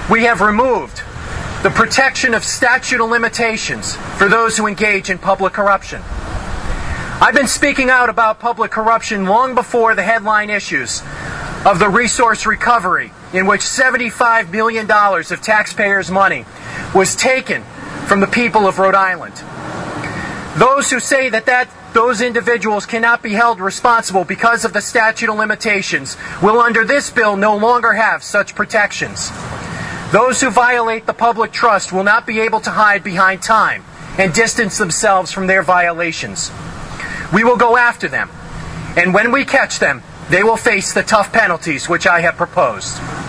We have removed the protection of statute of limitations for those who engage in public corruption. I've been speaking out about public corruption long before the headline issues of the resource recovery, in which $75 million of taxpayers' money was taken from the people of Rhode Island. Those who say that those individuals cannot be held responsible because of the statute of limitations will, under this bill, no longer have such protections. Those who violate the public trust will not be able to hide behind time and distance themselves from their violations. We will go after them, and when we catch them, they will face the tough penalties which I have proposed.